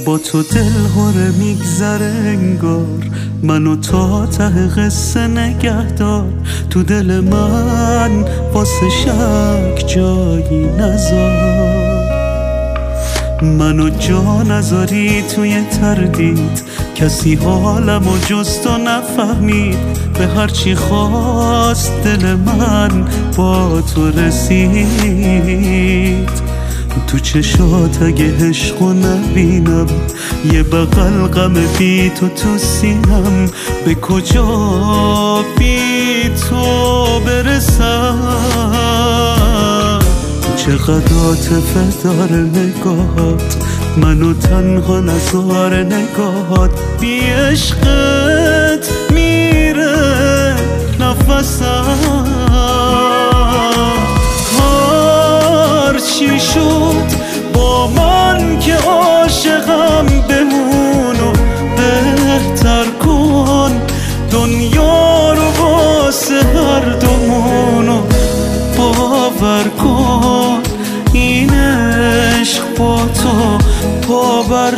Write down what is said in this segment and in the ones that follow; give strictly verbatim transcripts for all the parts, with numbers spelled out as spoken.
با تو دل هره میگذره انگار، منو تا ته قصه نگه دار. تو دل من واسه شک جایی نذار، منو جا نذاری توی تردید. کسی حالمو جز تو نفهمید، به هرچی خواست دل من با تو رسید. تو چشات اگه عشقو نبینم، یه بغل غم بی تو تو سینم. به کجا بی تو برسم؟ چقدر عاطفه داره نگاهات، منو تنها نذاره نگاهات. بی عشقت میره نفسم، چی شد با من که عاشقم؟ بمونو بهتر کن دنیا رو واسه هر دومونو. باور کن این عشق با تو پابر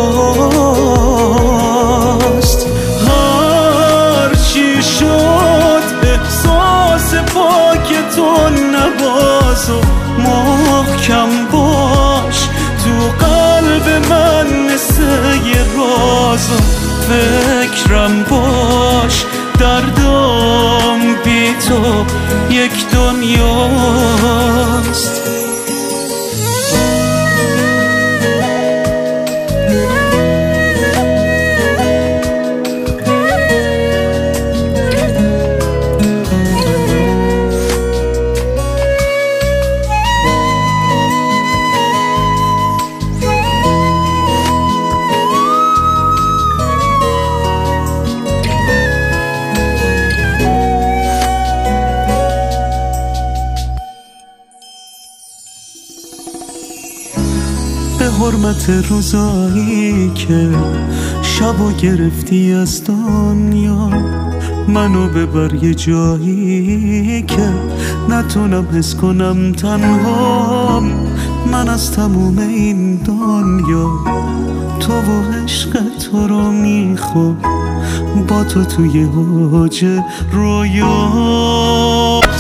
جاست. هر چی شد احساس پاک تو نبازو، محکم باش تو قلب من مثل یه رازو. فکرم باش دردم بی تو یک دنیاست. به حرمت روزایی که شبو گرفتی از دنیا، منو ببر یه جایی که نتونم حس کنم تنهام. من از تموم این دنیا تو و عشق تو رو میخوام، با تو توی اوج رویا.